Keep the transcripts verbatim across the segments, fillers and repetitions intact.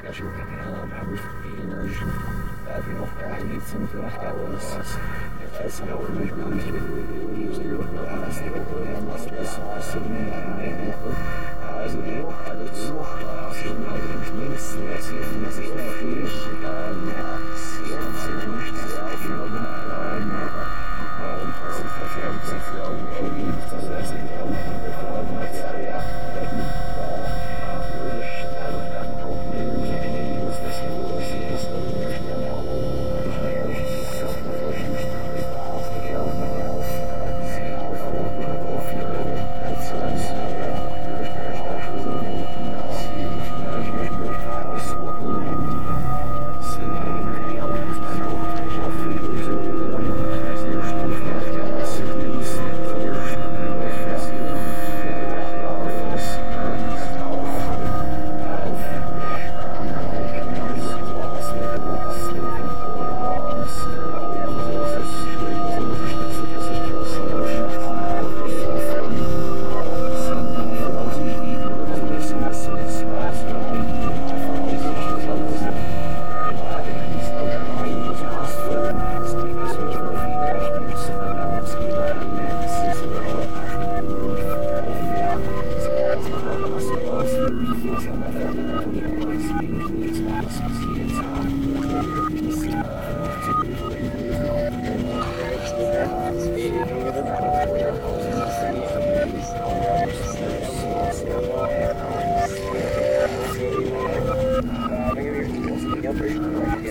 um, energy. Uh, you know, I need something like that was as no really really usually with the last thing I must be assuming that I never as a deal I would also know that means that's it and that's a fish um see I'm saying I feel that I'm um so I can't take the only so that's it um yeah yeah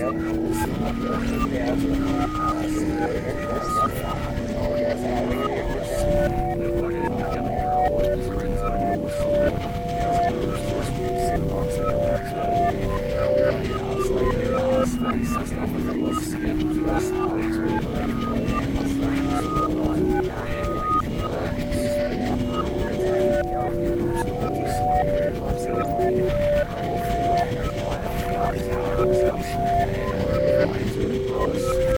Yeah.